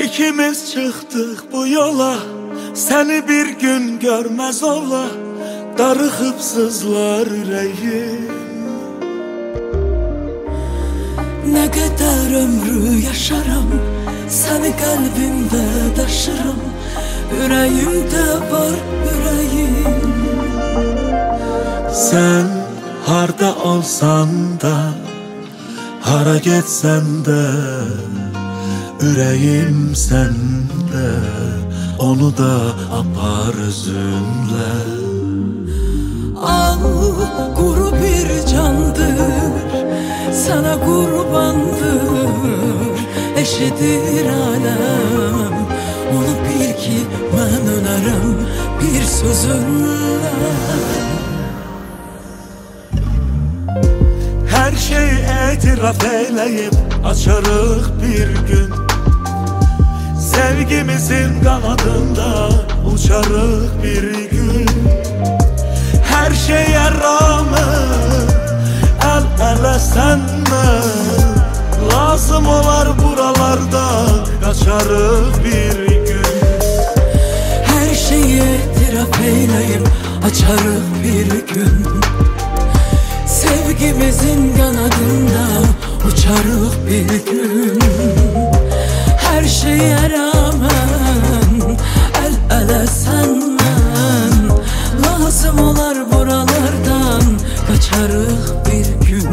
İkimiz çıktık bu yola, seni bir gün görmez ola, darıxıb sızlar ürəyim. Ne kadar ömrü yaşarım, seni kalbimde taşırım. Yüreğimde var yüreğim. Sen harda olsan da, hara getsən de, ürəyim səndə, onu da apar özünlə. Al kuru bir candır, sana kurbandır. Eşidir alem, onu bil ki ben ölerim bir sözünle. Her şey etiraf eyleyip açarıq bir gün, sevgimizin kanadında uçarıq bir gün. Her şeye rağmen el ele senle, lazım olar buralarda kaçarıq bir gün. Her şeyi itiraf eyleyip açarıq bir gün. Sevgimizin kanadında uçarıq bir gün. Her şeye rağmen el ele senden, lazım olar buralardan kaçarıq bir gün.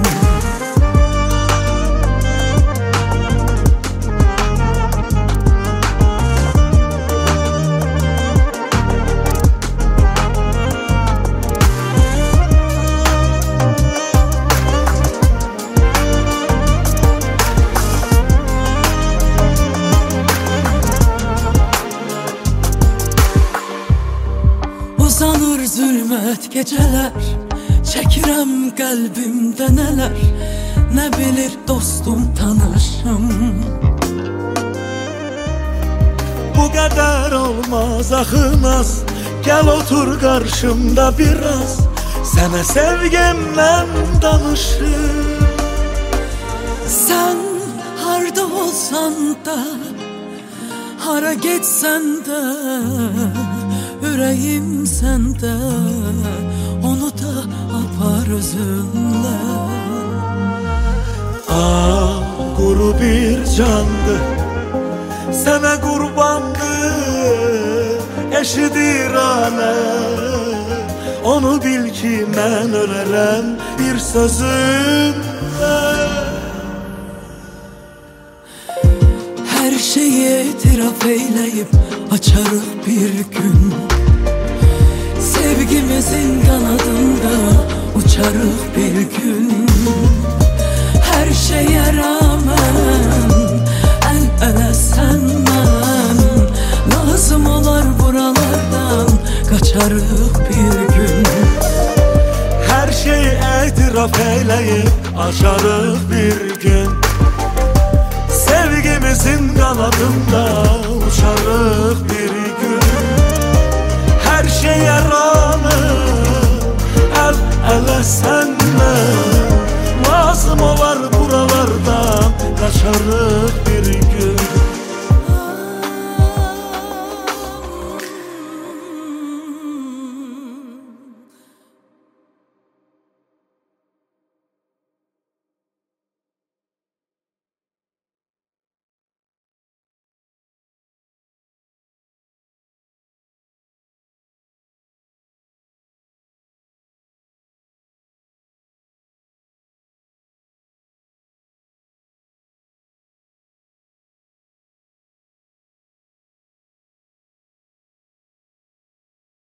Uzanır zülmət geceler, çəkirəm qəlbimdə nələr. Ne bilir dostum tanışım. Bu kadar olmaz axınaz, gel otur karşımda biraz, sana sevgimden danışım. Sen harda olsan da, hara getsən də, yüreğim sende, onu da apar özünle. Ah, kuru bir candı, sana kurbandı, eşidir alem, onu bil ki ben ölerem bir sözünle. Her şeyi itiraf eyleyip açarıq bir gün. Sevgimizin kanadında uçarıq bir gün. Her şeye rağmen el ele senden, lazım olar buralardan kaçarıq bir gün. Her şeyi etiraf eyleyip açarıq bir gün. Sevgimizin kanadında uçarıq bir gün. Her şeye rağmen